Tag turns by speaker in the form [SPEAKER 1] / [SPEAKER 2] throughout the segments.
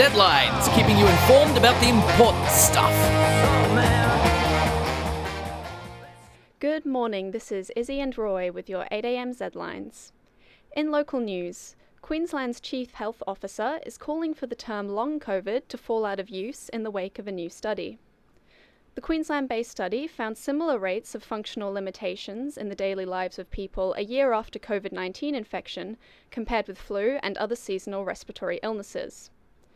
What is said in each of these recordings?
[SPEAKER 1] Z-Lines, keeping you informed about the important stuff.
[SPEAKER 2] Good morning, this is Izzy and Roy with your 8am Z-Lines. In local news, Queensland's Chief Health Officer is calling for the term long COVID to fall out of use in the wake of a new study. The Queensland-based study found similar rates of functional limitations in the daily lives of people a year after COVID-19 infection compared with flu and other seasonal respiratory illnesses.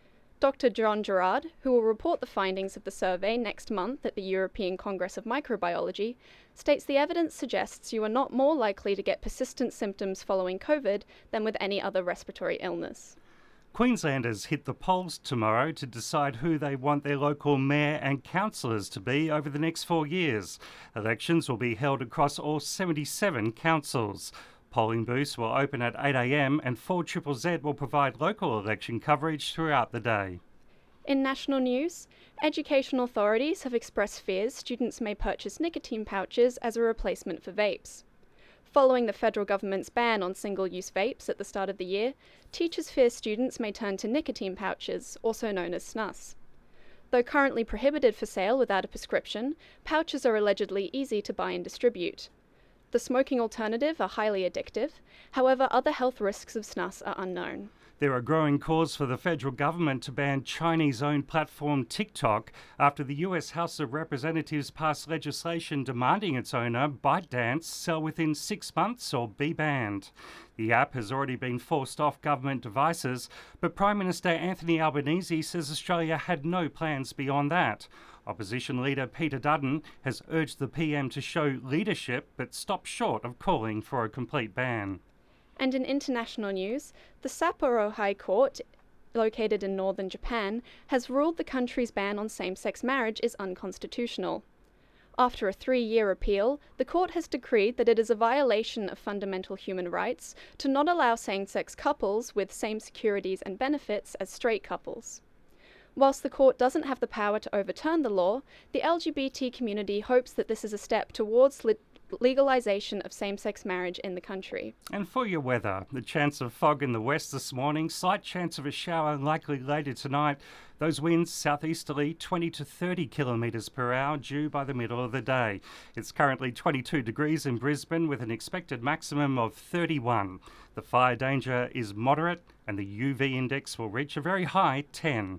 [SPEAKER 2] Dr. John Gerard, who will report the findings of the survey next month at the European Congress of Microbiology, states the evidence suggests you are not more likely to get persistent symptoms following COVID than with any other respiratory illness.
[SPEAKER 3] Queenslanders hit the polls tomorrow to decide who they want their local mayor and councillors to be over the next 4 years. Elections will be held across all 77 councils. Polling booths will open at 8am and 4ZZZ will provide local election coverage throughout the day.
[SPEAKER 2] In national news, education authorities have expressed fears students may purchase nicotine pouches as a replacement for vapes. Following the federal government's ban on single-use vapes at the start of the year, teachers fear students may turn to nicotine pouches, also known as snus. Though currently prohibited for sale without a prescription, pouches are allegedly easy to buy and distribute. The smoking alternative are highly addictive, however other health risks of snus are unknown.
[SPEAKER 3] There are growing calls for the federal government to ban Chinese-owned platform TikTok after the US House of Representatives passed legislation demanding its owner, ByteDance, sell within 6 months or be banned. The app has already been forced off government devices, but Prime Minister Anthony Albanese says Australia had no plans beyond that. Opposition leader Peter Dutton has urged the PM to show leadership but stopped short of calling for a complete ban.
[SPEAKER 2] And in international news, the Sapporo High Court, located in northern Japan, has ruled the country's ban on same-sex marriage is unconstitutional. After a 3-year appeal, the court has decreed that it is a violation of fundamental human rights to not allow same-sex couples with same securities and benefits as straight couples. Whilst the court doesn't have the power to overturn the law, the LGBT community hopes that this is a step towards legalisation of same-sex marriage in the country.
[SPEAKER 3] And for your weather, the chance of fog in the west this morning, slight chance of a shower likely later tonight. Those winds southeasterly 20 to 30 kilometres per hour due by the middle of the day. It's currently 22 degrees in Brisbane with an expected maximum of 31. The fire danger is moderate and the UV index will reach a very high 10.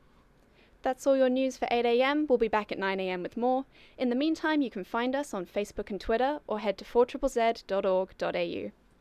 [SPEAKER 2] That's all your news for 8am. We'll be back at 9am with more. In the meantime, you can find us on Facebook and Twitter or head to 4ZZZ.org.au.